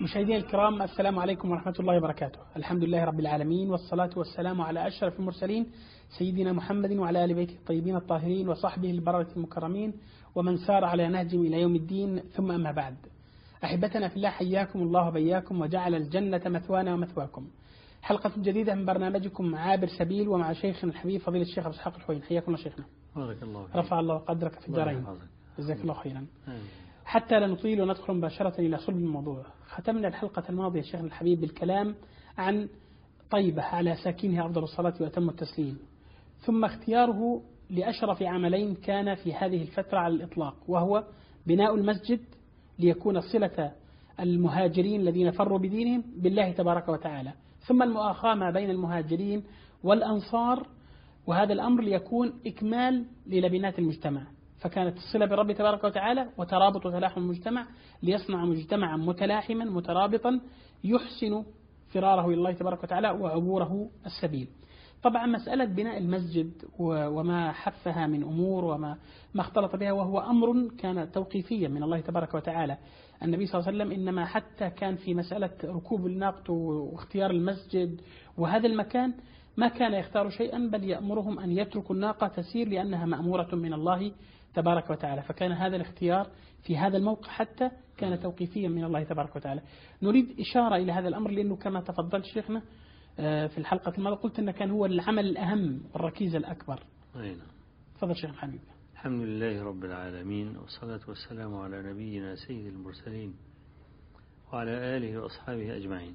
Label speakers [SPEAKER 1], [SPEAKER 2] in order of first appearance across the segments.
[SPEAKER 1] مشاهدينا الكرام، السلام عليكم ورحمة الله وبركاته. الحمد لله رب العالمين، والصلاة والسلام على أشرف المرسلين سيدنا محمد وعلى آل بيته الطيبين الطاهرين وصحبه البررة المكرمين ومن سار على نهجهم إلى يوم الدين، ثم أما بعد. أحبتنا في الله، حياكم الله وبياكم وجعل الجنة مثوانا ومثواكم. حلقة جديدة من برنامجكم عابر سبيل، ومع شيخنا الحبيب فضيلة الشيخ أبو إسحاق الحويني. حياكم الله شيخنا.
[SPEAKER 2] بارك الله فيك.
[SPEAKER 1] رفع الله قدرك في الدارين. جزاك الله خيرا. حتى لا نطيل وندخل مباشرة إلى صلب الموضوع، ختمنا الحلقة الماضية شيخنا الحبيب بالكلام عن طيبة على ساكنها أفضل الصلاة وأتم التسليم، ثم اختياره لأشرف عملين كان في هذه الفترة على الإطلاق، وهو بناء المسجد ليكون صلة المهاجرين الذين فروا بدينهم بالله تبارك وتعالى، ثم المؤاخاة ما بين المهاجرين والأنصار، وهذا الأمر ليكون إكمال للبنات المجتمع. فكانت الصلة بالرب تبارك وتعالى وترابط وتلاحم المجتمع ليصنع مجتمعا متلاحما مترابطا يحسن فراره إلى الله تبارك وتعالى وعبوره السبيل. طبعا مسألة بناء المسجد وما حفها من أمور وما اختلط بها، وهو أمر كان توقيفيا من الله تبارك وتعالى. النبي صلى الله عليه وسلم إنما حتى كان في مسألة ركوب الناقة واختيار المسجد وهذا المكان ما كان يختار شيئا، بل يأمرهم أن يتركوا الناقة تسير لأنها مأمورة من الله تبارك وتعالى. فكان هذا الاختيار في هذا الموقع حتى كان توقيفيا من الله تبارك وتعالى. نريد إشارة إلى هذا الأمر، لأنه كما تفضلت شيخنا في الحلقة الماضية قلت أنه كان هو العمل الأهم والركيزة الأكبر.
[SPEAKER 2] أين.
[SPEAKER 1] تفضل شيخ الحبيب.
[SPEAKER 2] الحمد لله رب العالمين، والصلاة والسلام على نبينا سيد المرسلين وعلى آله وأصحابه أجمعين.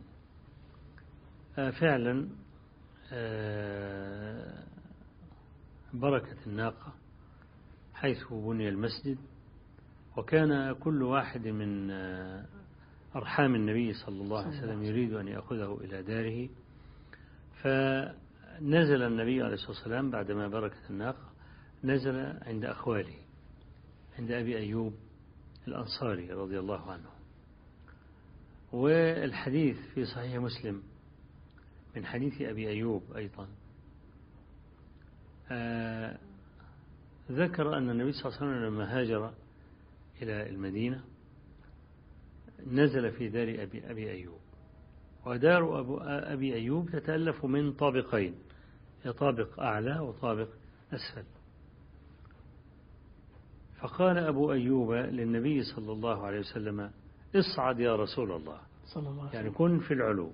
[SPEAKER 2] فعلا بركة الناقة حيث بني المسجد، وكان كل واحد من أرحام النبي صلى الله عليه وسلم يريد أن يأخذه إلى داره، فنزل النبي عليه الصلاة والسلام بعدما بركت الناقة نزل عند أخواله، عند أبي أيوب الأنصاري رضي الله عنه. والحديث في صحيح مسلم من حديث أبي أيوب أيضا ذكر أن النبي صلى الله عليه وسلم لما هاجر إلى المدينة نزل في دار أبي أيوب، ودار أبي أيوب تتألف من طابقين، طابق أعلى وطابق أسفل. فقال أبو أيوب للنبي صلى الله عليه وسلم: اصعد يا رسول الله،
[SPEAKER 1] صلى الله عليه وسلم،
[SPEAKER 2] يعني كن في العلو.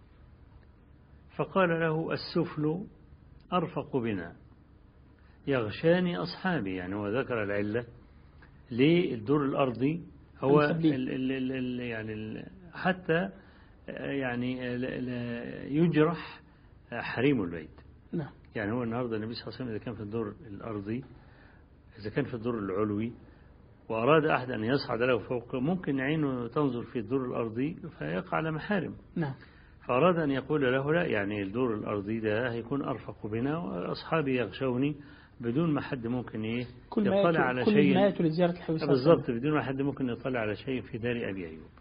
[SPEAKER 2] فقال له: السفل أرفق بنا، يغشاني أصحابي. يعني هو ذكر العلة للدور الأرضي، هو يعني حتى يعني يجرح حريم البيت.
[SPEAKER 1] نعم.
[SPEAKER 2] يعني هو النهارده النبي صلى الله عليه وسلم إذا كان في الدور الأرضي، إذا كان في الدور العلوي وأراد أحد أن يصعد له فوق، ممكن عينه تنظر في الدور الأرضي فيقع على محارم.
[SPEAKER 1] نعم.
[SPEAKER 2] فأراد أن يقول له: لا، يعني الدور الأرضي ده هيكون أرفق بنا، وأصحابي يغشوني بدون ما حد ممكن يطلع على شيء.
[SPEAKER 1] كل ما يأتوا لزيارة الحبيب صلى الله عليه وسلم.
[SPEAKER 2] بالضبط، بدون ما حد ممكن يطلع على شيء في دار أبي أيوب.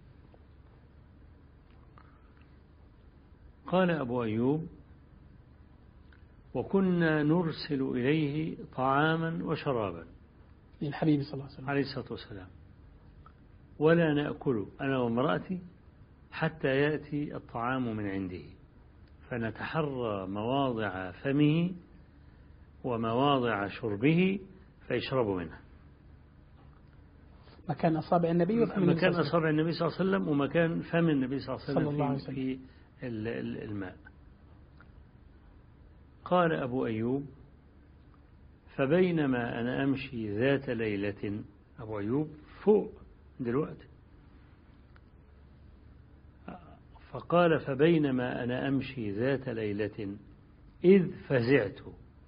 [SPEAKER 2] قال أبو أيوب: وكنا نرسل إليه طعاما وشرابا
[SPEAKER 1] للحبيب صلى الله عليه وسلم
[SPEAKER 2] عليه الصلاة والسلام، ولا نأكل أنا وامرأتي حتى يأتي الطعام من عنده، فنتحرى مواضع فمه ومواضع شربه فيشرب منها.
[SPEAKER 1] مكان أصابع النبي وفم
[SPEAKER 2] مكان أصابع النبي صلى الله عليه وسلم ومكان فم النبي صلى الله عليه وسلم في الماء. قال أبو أيوب: فبينما أنا أمشي ذات ليلة، أبو أيوب فوق دلوقتي، فقال: فبينما أنا أمشي ذات ليلة إذ فزعت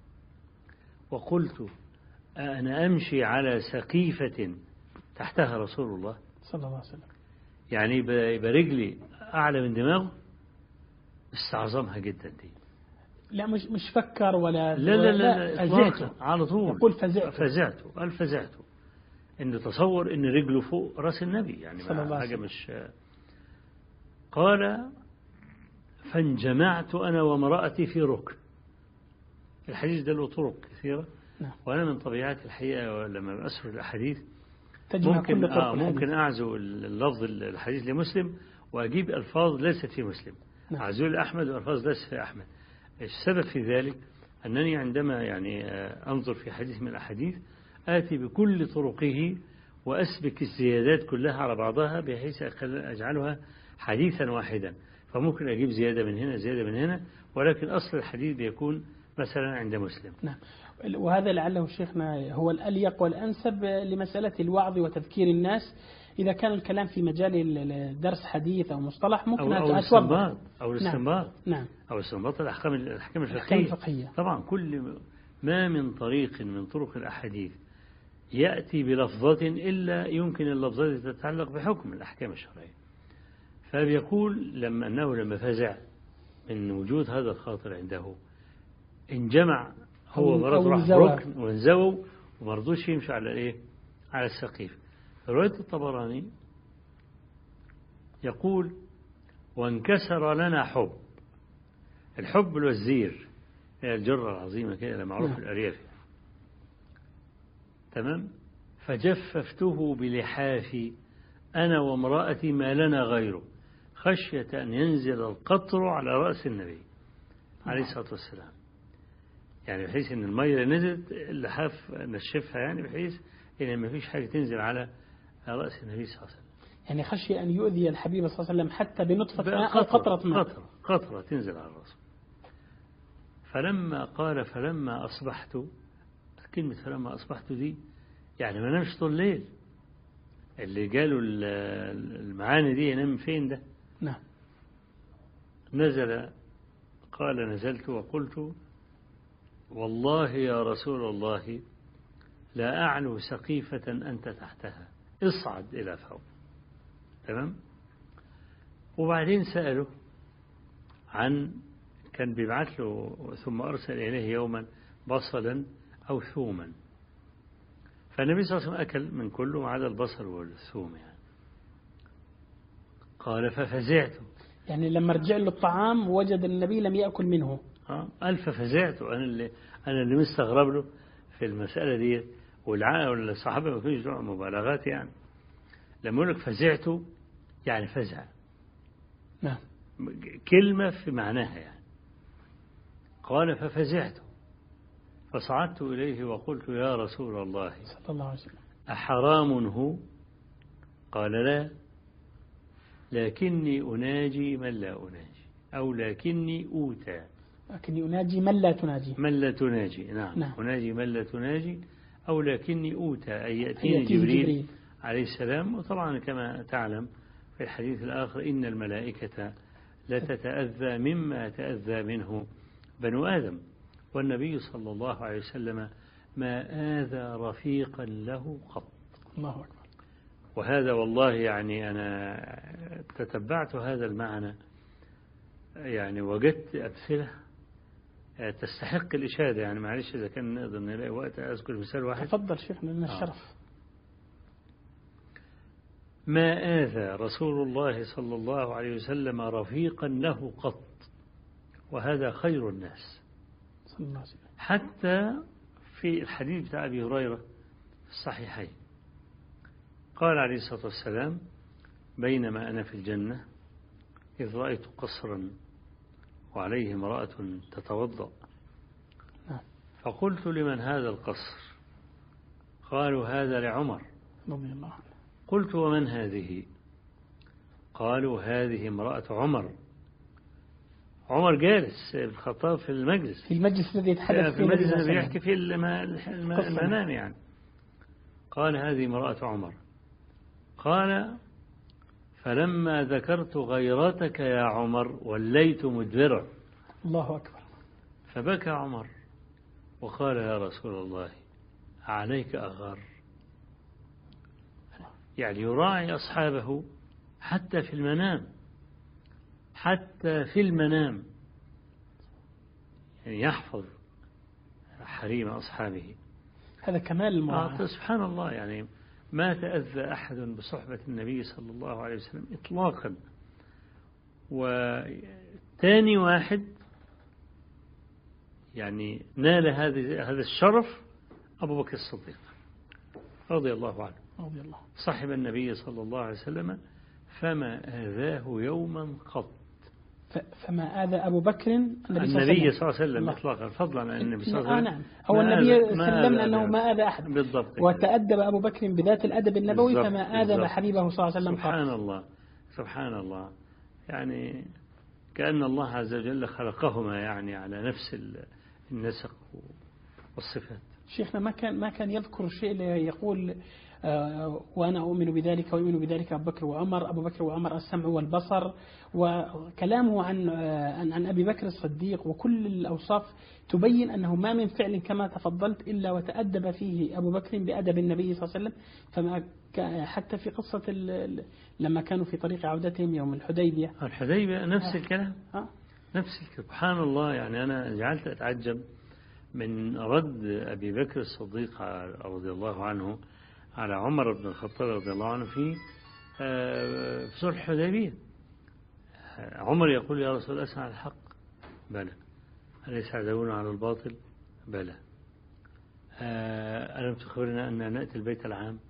[SPEAKER 2] وقلت: أنا أمشي على سقيفة تحتها رسول الله
[SPEAKER 1] صلى الله عليه وسلم. يعني
[SPEAKER 2] يبقى رجلي أعلى من دماغه، استعظمها جدا دي.
[SPEAKER 1] لا مش فكر ولا
[SPEAKER 2] لا فزعته على طول.
[SPEAKER 1] يقول
[SPEAKER 2] فزعته إن تصور إن رجله فوق رأس النبي، يعني حاجة مش. قال: فانجمعت أنا وامرأتي في ركن. الحديث ده له طرق كثيرة.
[SPEAKER 1] نعم.
[SPEAKER 2] وأنا من طبيعات الحقيقة لما أسر الأحاديث
[SPEAKER 1] ممكن
[SPEAKER 2] أعزو اللفظ الحديث لمسلم وأجيب ألفاظ ليست في مسلم،
[SPEAKER 1] نعم.
[SPEAKER 2] عزول أحمد وألفاظ ليست في أحمد. السبب في ذلك أنني عندما يعني أنظر في حديث من الأحاديث آتي بكل طرقه وأسبك الزيادات كلها على بعضها بحيث أجعلها حديثا واحدا، فممكن أجيب زيادة من هنا زيادة من هنا، ولكن أصل الحديث بيكون مثلا عند مسلم.
[SPEAKER 1] نعم. وهذا لعله شيخنا هو الأليق والأنسب لمسألة الوعظ وتذكير الناس. إذا كان الكلام في مجال الدرس حديث أو مصطلح ممكن
[SPEAKER 2] أو
[SPEAKER 1] أتوضح
[SPEAKER 2] أو الاستنباط.
[SPEAKER 1] نعم.
[SPEAKER 2] أو الاستنباط الأحكام
[SPEAKER 1] الفقهية.
[SPEAKER 2] طبعا كل ما من طريق من طرق الأحاديث يأتي بلفظة إلا يمكن اللفظة تتعلق بحكم الأحكام الشرعية. فبيقول لما فزع من وجود هذا الخاطر عنده، انجمع هو مرض راح ركن وانزووا ومرضوش يمشوا على الايه، على السقيف. رواية الطبراني يقول وانكسر لنا حب. الحب الوزير هي الجرة العظيمة كده معروف في الأرياف، تمام. فجففته بلحافي أنا وامرأتي ما لنا غيره خشية أن ينزل القطر على رأس النبي عليه الصلاة والسلام، يعني بحيث أن المية نزلت اللحاف نشفها، يعني بحيث أن ما فيش حاجة تنزل على رأس النبي صلى الله عليه وسلم،
[SPEAKER 1] يعني خشية أن يؤذي الحبيب صلى الله عليه وسلم حتى بنطفة ماء أو قطرة ماء،
[SPEAKER 2] قطرة تنزل على الرأس. فلما قال فلما أصبحت، كلمة فلما أصبحت دي يعني ما نمش طول الليل، اللي قالوا المعاني دي ينام فين ده؟
[SPEAKER 1] نعم.
[SPEAKER 2] نزل قال نزلت وقلت والله يا رسول الله لا أعلو سقيفة أنت تحتها اصعد إلى فوق، تمام. وبعدين سأله عن كان بيبعث له ثم أرسل إليه يوما بصلا أو ثوما، فالنبي صلى الله عليه وسلم أكل من كله ما عدا البصل والثوم يعني. قال ففزعت، يعني
[SPEAKER 1] لما رجع له الطعام وجد النبي لم يأكل منه.
[SPEAKER 2] قال ففزعت، أنا اللي مستغرب له في المسألة دي، والصحابة ما فيش دعوة مبالغات يعني. لما يقول لك فزعت يعني فزع،
[SPEAKER 1] نعم،
[SPEAKER 2] كلمة في معناها يعني. قال ففزعت فصعدت إليه وقلت يا رسول الله
[SPEAKER 1] صلى الله عليه وسلم
[SPEAKER 2] أحرام هو؟ قال لا، لكني أناجي من لا أناجي، أو لكني أوتى،
[SPEAKER 1] لكني أناجي من لا تناجي،
[SPEAKER 2] من لا تناجي، نعم. أناجي من لا تناجي، أو لكني أوتى أي يأتيني جبريل عليه السلام. وطبعا كما تعلم في الحديث الآخر إن الملائكة لا تتأذى مما تأذى منه بنو آدم، والنبي صلى الله عليه وسلم ما آذى رفيقا له قط.
[SPEAKER 1] الله أكبر.
[SPEAKER 2] وهذا والله يعني أنا تتبعت هذا المعنى، يعني وجدت أمثلة تستحق الإشادة، يعني معلش إذا كان نقدر نلاقي وقت أذكر مثال واحد.
[SPEAKER 1] تفضل شيخنا لنا الشرف.
[SPEAKER 2] ما آذى رسول الله صلى الله عليه وسلم رفيقا له قط، وهذا خير الناس.
[SPEAKER 1] صلى الله عليه وسلم.
[SPEAKER 2] حتى في الحديث بتاع أبي هريرة في الصحيحين قال عليه الصلاة والسلام بينما أنا في الجنة إذ رأيت قصرا وعليه امرأة تتوضأ، فقلت لمن هذا القصر؟ قالوا هذا لعمر
[SPEAKER 1] رضي الله عنه.
[SPEAKER 2] قلت ومن هذه؟ قالوا هذه امرأة عمر. عمر جالس بالخطاب في المجلس،
[SPEAKER 1] في المجلس الذي يتحدث
[SPEAKER 2] في المجلس الذي يحكي فيه المنام يعني. قال هذه امرأة عمر. قال فلما ذكرت غيرتك يا عمر وليت مدبرا.
[SPEAKER 1] الله أكبر.
[SPEAKER 2] فبكى عمر وقال يا رسول الله عليك أغار، يعني يراعي أصحابه حتى في المنام، حتى في المنام يعني يحفظ حريم أصحابه.
[SPEAKER 1] هذا كمال المراعاة.
[SPEAKER 2] سبحان الله، يعني ما تأذى أحد بصحبة النبي صلى الله عليه وسلم إطلاقا. وثاني واحد يعني نال هذا الشرف أبو بكر الصديق رضي الله عنه،
[SPEAKER 1] رضي الله.
[SPEAKER 2] صاحب النبي صلى الله عليه وسلم فما آذاه يوما قط.
[SPEAKER 1] فما آذى أبو بكر النبي
[SPEAKER 2] صلى الله عليه وسلم إطلاقا، فضلا عن النبي صلى الله عليه وسلم.
[SPEAKER 1] نعم، هو النبي سلمنا أنه ما آذى أحد
[SPEAKER 2] بالضبط،
[SPEAKER 1] وتأدب أبو بكر بذات الأدب النبوي
[SPEAKER 2] بالضبط
[SPEAKER 1] فما آذى حبيبه صلى الله عليه وسلم.
[SPEAKER 2] سبحان الله سبحان الله، يعني كأن الله عز وجل خلقهما يعني على نفس النسق والصفات.
[SPEAKER 1] شيخنا ما كان يذكر شيء يقول وأنا أؤمن بذلك ويؤمن بذلك أبو بكر وعمر السمع والبصر، وكلامه عن أبي بكر الصديق وكل الأوصاف تبين أنه ما من فعل كما تفضلت إلا وتأدب فيه أبو بكر بأدب النبي صلى الله عليه وسلم. فما حتى في قصة لما كانوا في طريق عودتهم يوم الحديبية
[SPEAKER 2] نفس الكلام. نفس سبحان الله، يعني أنا جعلت أتعجب من رد أبي بكر الصديق رضي الله عنه على عمر بن الخطاب رضي الله عنه في صلح الحديبية. عمر يقول يا رسول الله أسمع الحق، بلى. أليس يعدون على الباطل، بلى. ألم تخبرنا أن نأتي البيت العام؟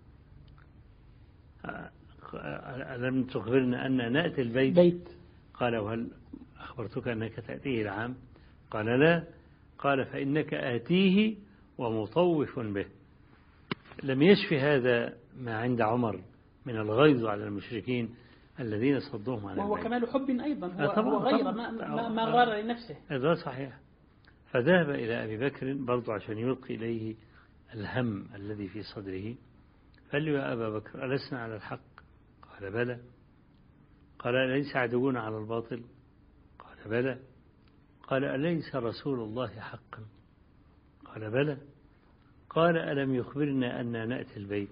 [SPEAKER 2] ألم تخبرنا أن نأتي البيت؟ قال وهل أخبرتك أنك تأتيه العام؟ قال لا. قال فإنك آتيه ومطوف به. لم يشف هذا ما عند عمر من الغيظ على المشركين الذين صدوهم عن البيت،
[SPEAKER 1] وهو كمال حب أيضا، هو غير ما غار لنفسه.
[SPEAKER 2] هذا صحيح. فذهب إلى أبي بكر برضو عشان يلقي إليه الهم الذي في صدره، قال له يا أبا بكر ألسنا على الحق؟ قال بلى. قال أليس عدوون على الباطل؟ قال بلى. قال أليس رسول الله حقا؟ قال بلى. قال ألم يخبرنا أن نأتي البيت؟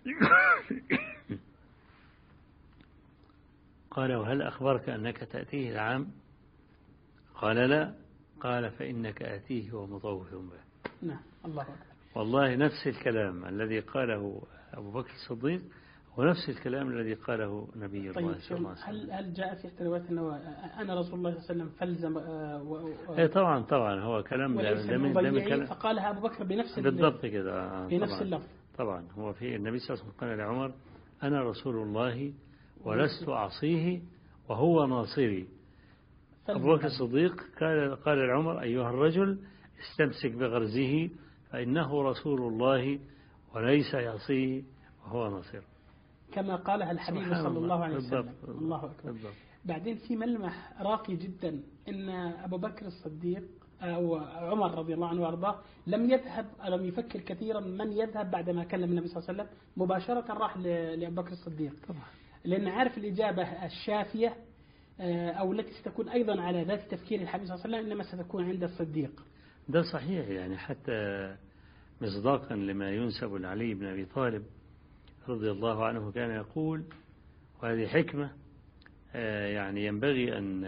[SPEAKER 2] قال وهل أخبرك أنك تأتيه العام؟ قال لا. قال فإنك آتيه ومطوف به.
[SPEAKER 1] نعم، الله أكبر.
[SPEAKER 2] والله نفس الكلام الذي قاله أبو بكر الصديق ونفس الكلام الذي قاله نبي الله صلى الله عليه وسلم.
[SPEAKER 1] هل جاء في رواية أنه أنا رسول الله صلى الله عليه وسلم فلزم
[SPEAKER 2] طبعا هو كلام
[SPEAKER 1] كلام فقالها أبو بكر بنفس
[SPEAKER 2] بالضبط كده
[SPEAKER 1] بنفس اللفظ.
[SPEAKER 2] طبعا هو في النبي صلى الله عليه وسلم قال لعمر أنا رسول الله ولست أعصيه وهو ناصري. أبو بكر الصديق قال لعمر أيها الرجل استمسك بغرزه فإنه رسول الله وليس يعصيه وهو ناصر،
[SPEAKER 1] كما قالها الحبيب صلى الله عليه وسلم. الله أكبر.
[SPEAKER 2] بالضبط.
[SPEAKER 1] بعدين في ملمح راقي جدا إن أبو بكر الصديق أو عمر رضي الله عنه وأرضاه لم يفكر كثيرا من يذهب بعدما كلم النبي صلى الله عليه وسلم، مباشرة راح لأبو بكر الصديق طبعا، لأن عارف الإجابة الشافية أو التي ستكون أيضا على ذات تفكير الحبيب صلى الله عليه وسلم إنما ستكون عند الصديق.
[SPEAKER 2] ده صحيح، يعني حتى مصداقا لما ينسب لعلي بن أبي طالب رضي الله عنه كان يقول، وهذه حكمة يعني ينبغي أن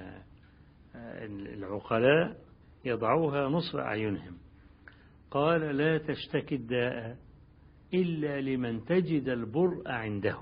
[SPEAKER 2] العقلاء يضعوها نصب أعينهم، قال لا تشتكي الداء إلا لمن تجد البرء عنده،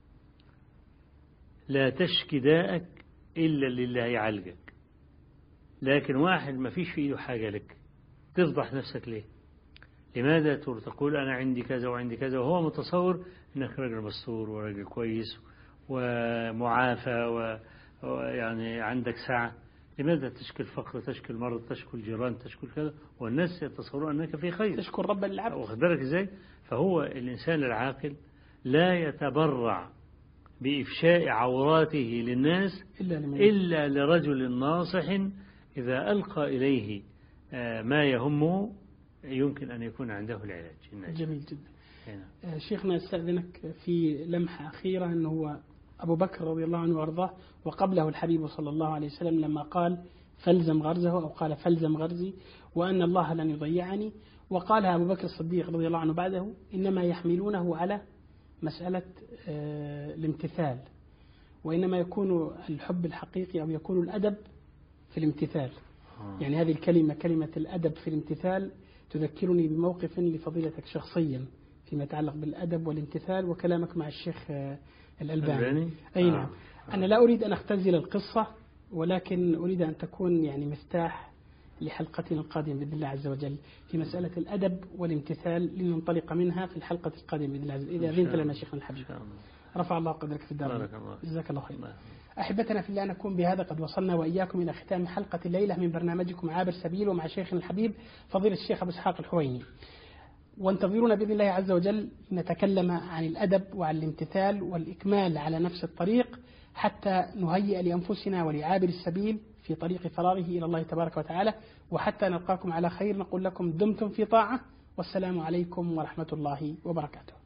[SPEAKER 2] لا تشكي داءك إلا لله يعالجك. لكن واحد ما فيش في إيده حاجة لك تفضح نفسك ليه؟ لماذا تقول أنا عندي كذا وعندي كذا وهو متصور أنك راجل مستور وراجل كويس ومعافى ويعني عندك سعة؟ لماذا تشكي الفقر، تشكي المرض، تشكي الجيران، تشكي كذا والناس يتصورون أنك في خير؟
[SPEAKER 1] تشكر رب العبد.
[SPEAKER 2] واخد بالك إزاي؟ فهو الإنسان العاقل لا يتبرع بإفشاء عوراته للناس إلا لرجل ناصح إذا ألقى إليه ما يهمه يمكن أن يكون عنده العلاج.
[SPEAKER 1] جميل جدا. شيخنا استأذنك في لمحة أخيرة، أنه هو أبو بكر رضي الله عنه وأرضاه وقبله الحبيب صلى الله عليه وسلم لما قال فلزم غرزه أو قال فلزم غرزي وأن الله لن يضيعني، وقالها أبو بكر الصديق رضي الله عنه بعده إنما يحملونه على مسألة الامتثال، وإنما يكون الحب الحقيقي أو يكون الأدب في الامتثال. يعني هذه الكلمة كلمة الأدب في الامتثال تذكرني بموقف لفضيلتك شخصيا فيما يتعلق بالأدب والامتثال وكلامك مع الشيخ الألباني. أي نعم. أنا لا أريد أن أختزل القصة، ولكن أريد أن تكون يعني مفتاح لحلقتنا القادمة بإذن الله عز وجل في مسألة الأدب والامتثال، لننطلق منها في الحلقة القادمة بإذن الله عز وجل إذا أذنت لنا شيخنا الحبيب. رفع الله قدرك في الدار.
[SPEAKER 2] بارك الله فيك.
[SPEAKER 1] جزاك الله خير. أحبتنا في الله، نكون بهذا قد وصلنا وإياكم إلى ختام حلقة الليلة من برنامجكم عابر سبيل، ومع شيخنا الحبيب فضيلة الشيخ أبو إسحاق الحويني. وانتظرونا بإذن الله عز وجل نتكلم عن الأدب وعن الامتثال والإكمال على نفس الطريق، حتى نهيئ لأنفسنا ولعابر السبيل في طريق فراغه إلى الله تبارك وتعالى. وحتى نلقاكم على خير نقول لكم دمتم في طاعة، والسلام عليكم ورحمة الله وبركاته.